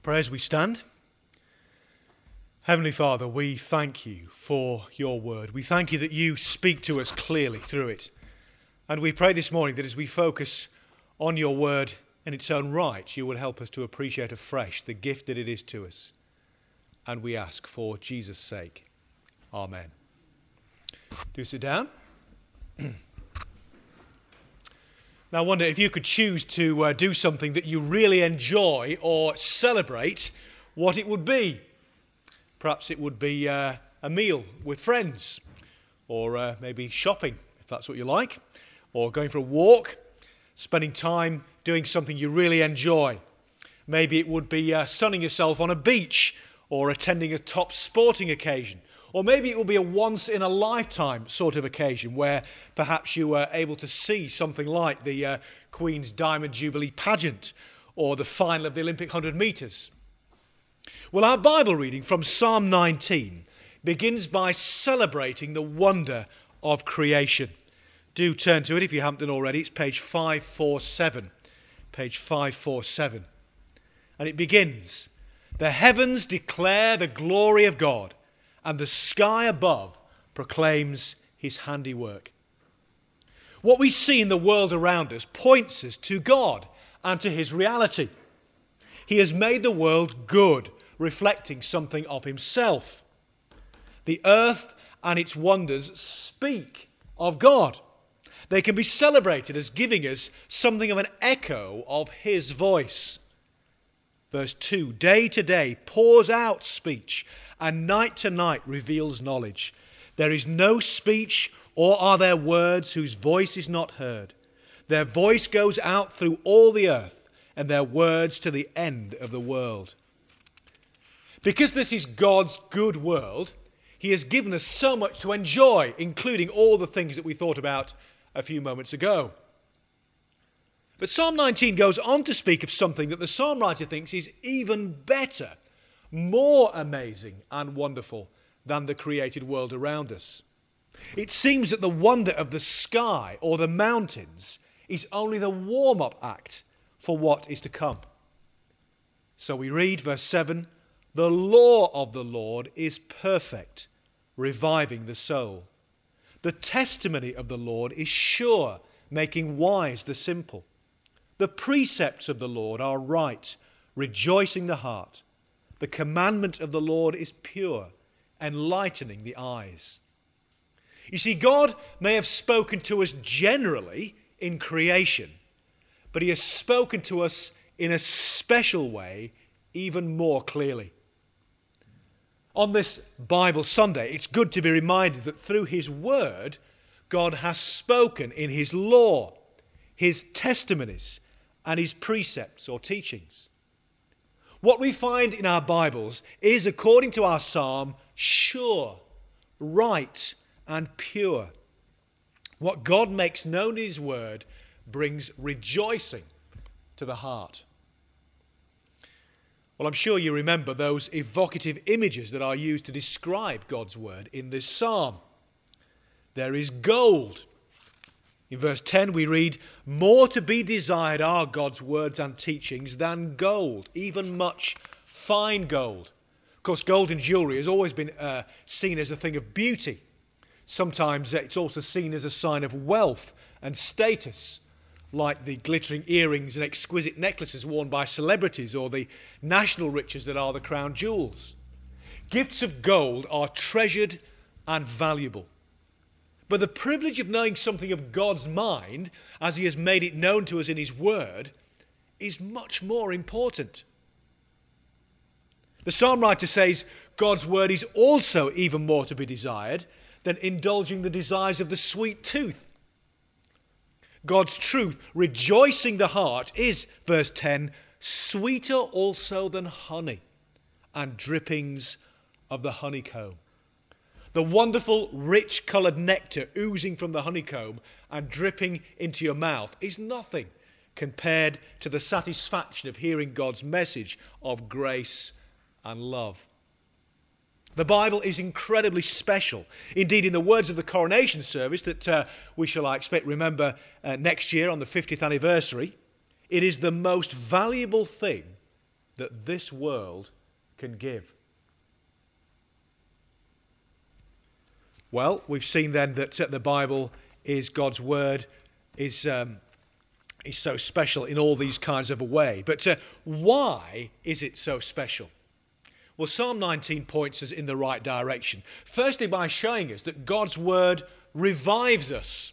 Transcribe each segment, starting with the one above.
Pray as we stand. Heavenly Father, we thank you for your word. We thank you that you speak to us clearly through it. And we pray this morning that as we focus on your word in its own right, you will help us to appreciate afresh the gift that it is to us. And we ask for Jesus' sake. Amen. Do sit down. Now I wonder if you could choose to do something that you really enjoy or celebrate, what it would be. Perhaps it would be a meal with friends, or maybe shopping, if that's what you like, or going for a walk, spending time doing something you really enjoy. Maybe it would be sunning yourself on a beach, or attending a top sporting occasion. Or maybe it will be a once-in-a-lifetime sort of occasion where perhaps you were able to see something like the Queen's Diamond Jubilee pageant or the final of the Olympic 100 metres. Well, our Bible reading from Psalm 19 begins by celebrating the wonder of creation. Do turn to it if you haven't done already. It's page 547. Page 547. And it begins, "The heavens declare the glory of God, and the sky above proclaims his handiwork." What we see in the world around us points us to God and to his reality. He has made the world good, reflecting something of himself. The earth and its wonders speak of God. They can be celebrated as giving us something of an echo of his voice. Verse 2, "Day to day pours out speech, and night to night reveals knowledge. There is no speech, or are there words whose voice is not heard. Their voice goes out through all the earth, and their words to the end of the world." Because this is God's good world, he has given us so much to enjoy, including all the things that we thought about a few moments ago. But Psalm 19 goes on to speak of something that the psalm writer thinks is even better, more amazing and wonderful than the created world around us. It seems that the wonder of the sky or the mountains is only the warm-up act for what is to come. So we read verse 7, "The law of the Lord is perfect, reviving the soul. The testimony of the Lord is sure, making wise the simple. The precepts of the Lord are right, rejoicing the heart. The commandment of the Lord is pure, enlightening the eyes." You see, God may have spoken to us generally in creation, but he has spoken to us in a special way even more clearly. On this Bible Sunday, it's good to be reminded that through his word, God has spoken in his law, his testimonies, and his precepts or teachings. What we find in our Bibles is, according to our psalm, sure, right, and pure. What God makes known in his word brings rejoicing to the heart. Well, I'm sure you remember those evocative images that are used to describe God's word in this psalm. There is gold. In verse 10 we read, "More to be desired are God's words and teachings than gold, even much fine gold." Of course, gold in jewellery has always been seen as a thing of beauty. Sometimes it's also seen as a sign of wealth and status, like the glittering earrings and exquisite necklaces worn by celebrities or the national riches that are the crown jewels. Gifts of gold are treasured and valuable. But the privilege of knowing something of God's mind, as he has made it known to us in his word, is much more important. The psalm writer says God's word is also even more to be desired than indulging the desires of the sweet tooth. God's truth, rejoicing the heart, is, verse 10, sweeter also than honey and drippings of the honeycomb. The wonderful, rich-coloured nectar oozing from the honeycomb and dripping into your mouth is nothing compared to the satisfaction of hearing God's message of grace and love. The Bible is incredibly special. Indeed, in the words of the coronation service that we shall, I expect, remember next year on the 50th anniversary, it is the most valuable thing that this world can give. Well, we've seen then that the Bible is God's word, is so special in all these kinds of a way. But why is it so special? Well, Psalm 19 points us in the right direction. Firstly, by showing us that God's word revives us.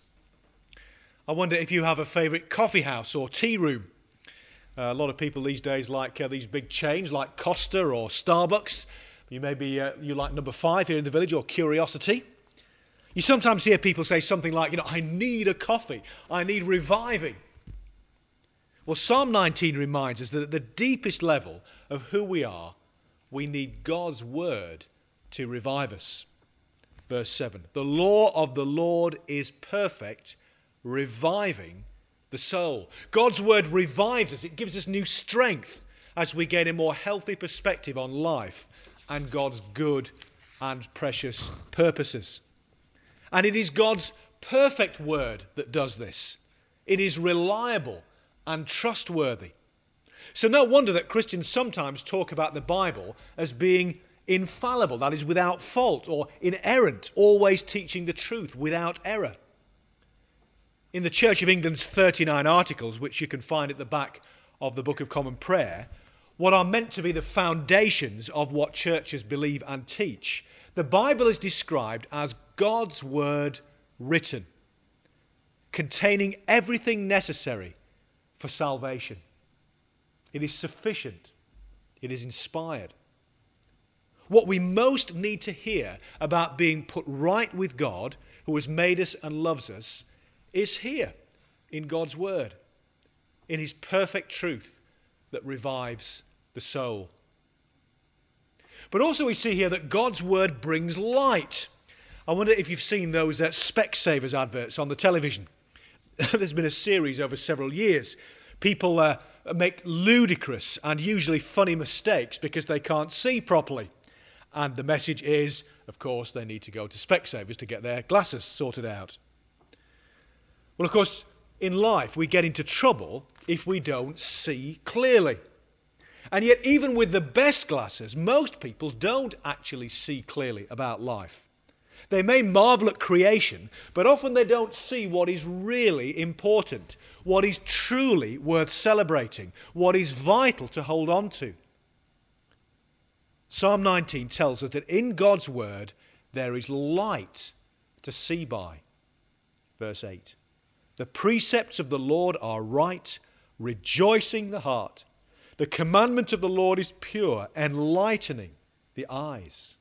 I wonder if you have a favourite coffee house or tea room. A lot of people these days like these big chains like Costa or Starbucks. You like Number 5 here in the village, or Curiosity. You sometimes hear people say something like, I need a coffee. I need reviving. Well, Psalm 19 reminds us that at the deepest level of who we are, we need God's word to revive us. Verse 7, the law of the Lord is perfect, reviving the soul. God's word revives us. It gives us new strength as we gain a more healthy perspective on life and God's good and precious purposes. And it is God's perfect word that does this. It is reliable and trustworthy. So no wonder that Christians sometimes talk about the Bible as being infallible, that is, without fault, or inerrant, always teaching the truth without error. In the Church of England's 39 articles, which you can find at the back of the Book of Common Prayer, what are meant to be the foundations of what churches believe and teach, the Bible is described as God's word written, containing everything necessary for salvation. It is sufficient. It is inspired. What we most need to hear about being put right with God, who has made us and loves us, is here in God's word, in his perfect truth that revives the soul. But also we see here that God's word brings light. I wonder if you've seen those Specsavers adverts on the television. There's been a series over several years. People make ludicrous and usually funny mistakes because they can't see properly. And the message is, of course, they need to go to Specsavers to get their glasses sorted out. Well, of course, in life we get into trouble if we don't see clearly. And yet, even with the best glasses, most people don't actually see clearly about life. They may marvel at creation, but often they don't see what is really important, what is truly worth celebrating, what is vital to hold on to. Psalm 19 tells us that in God's word there is light to see by. Verse 8, the precepts of the Lord are right, rejoicing the heart. The commandment of the Lord is pure, enlightening the eyes.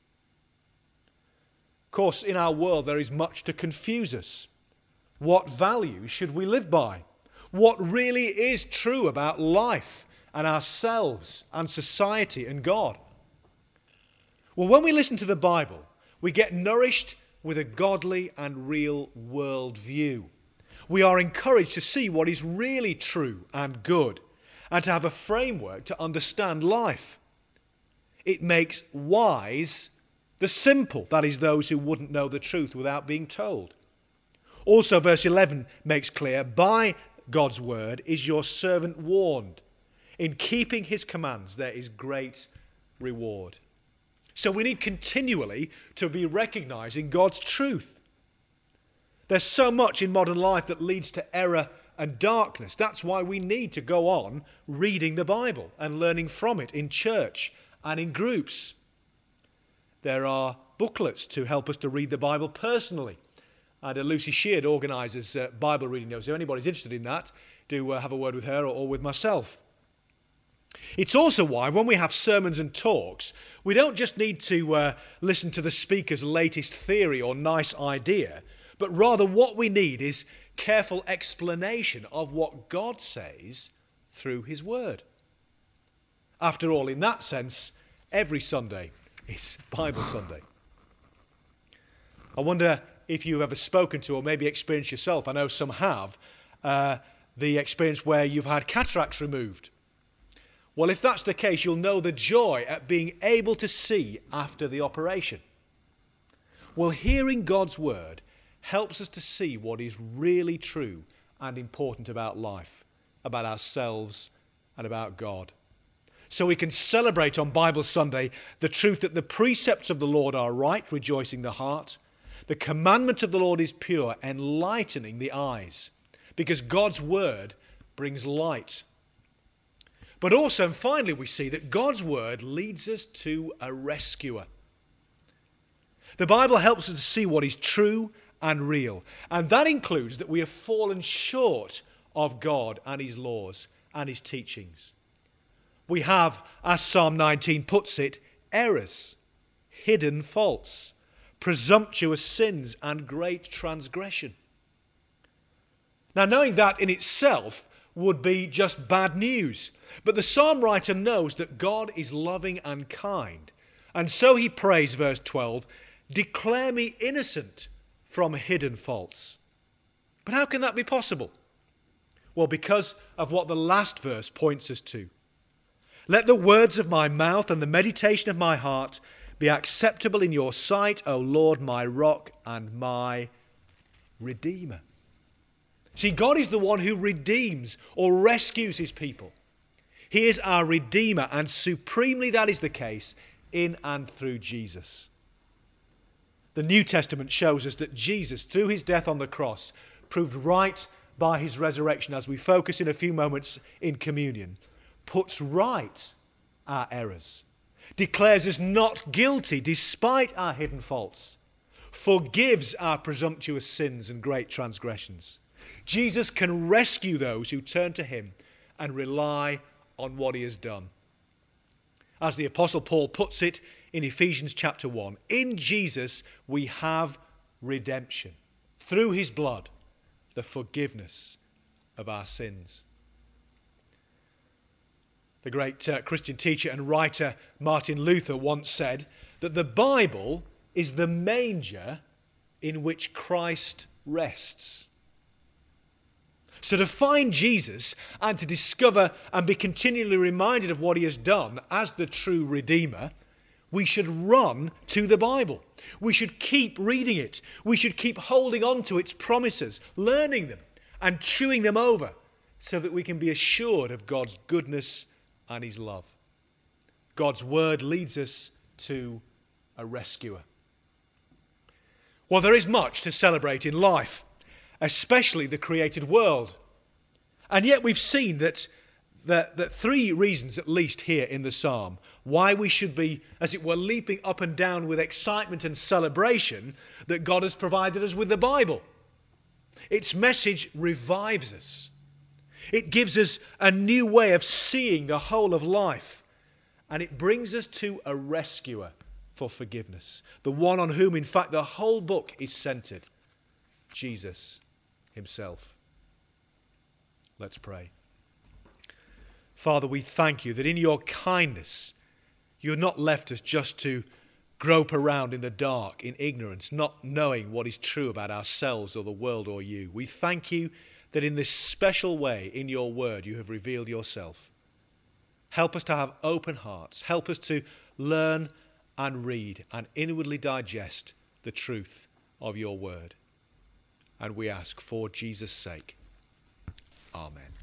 Of course, in our world there is much to confuse us. What values should we live by? What really is true about life and ourselves and society and God? Well, when we listen to the Bible, we get nourished with a godly and real world view. We are encouraged to see what is really true and good, and to have a framework to understand life. It makes wise the simple, that is, those who wouldn't know the truth without being told. Also, verse 11 makes clear, by God's word is your servant warned. In keeping his commands there is great reward. So we need continually to be recognizing God's truth. There's so much in modern life that leads to error and darkness. That's why we need to go on reading the Bible and learning from it in church and in groups. There are booklets to help us to read the Bible personally. And Lucy Sheard organises Bible reading notes. If anybody's interested in that, do have a word with her or with myself. It's also why when we have sermons and talks, we don't just need to listen to the speaker's latest theory or nice idea, but rather what we need is careful explanation of what God says through his word. After all, in that sense, every Sunday is Bible Sunday. I wonder if you've ever spoken to or maybe experienced yourself, I know some have, the experience where you've had cataracts removed. Well, if that's the case, you'll know the joy at being able to see after the operation. Well, hearing God's word helps us to see what is really true and important about life, about ourselves and about God. so we can celebrate on Bible Sunday the truth that the precepts of the Lord are right, rejoicing the heart. The commandment of the Lord is pure, enlightening the eyes, because God's word brings light. But also, and finally, we see that God's word leads us to a rescuer. The Bible helps us to see what is true and real, and that includes that we have fallen short of God and his laws and his teachings. We have, as Psalm 19 puts it, errors, hidden faults, presumptuous sins, and great transgression. Now, knowing that in itself would be just bad news, but the psalm writer knows that God is loving and kind, and so he prays, verse 12, "Declare me innocent from hidden faults." But how can that be possible? Well, because of what the last verse points us to. "Let the words of my mouth and the meditation of my heart be acceptable in your sight, O Lord, my rock and my redeemer." See, God is the one who redeems or rescues his people. He is our redeemer, and supremely that is the case in and through Jesus. The New Testament shows us that Jesus, through his death on the cross, proved right by his resurrection, as we focus in a few moments in communion, puts right our errors, declares us not guilty despite our hidden faults, forgives our presumptuous sins and great transgressions. Jesus can rescue those who turn to him and rely on what he has done. As the Apostle Paul puts it in Ephesians chapter 1, in Jesus we have redemption, through his blood, the forgiveness of our sins. The great Christian teacher and writer Martin Luther once said that the Bible is the manger in which Christ rests. So to find Jesus and to discover and be continually reminded of what he has done as the true Redeemer, we should run to the Bible. We should keep reading it. We should keep holding on to its promises, learning them and chewing them over so that we can be assured of God's goodness and his love. God's word leads us to a rescuer. Well, there is much to celebrate in life, especially the created world. And yet we've seen that three reasons at least here in the psalm why we should be, as it were, leaping up and down with excitement and celebration that God has provided us with the Bible. Its message revives us. It gives us a new way of seeing the whole of life. And it brings us to a rescuer for forgiveness. The one on whom, in fact, the whole book is centered. Jesus himself. Let's pray. Father, we thank you that in your kindness, you have not left us just to grope around in the dark, in ignorance, not knowing what is true about ourselves or the world or you. We thank you that in this special way in your word you have revealed yourself. Help us to have open hearts. Help us to learn and read and inwardly digest the truth of your word. And we ask for Jesus' sake. Amen.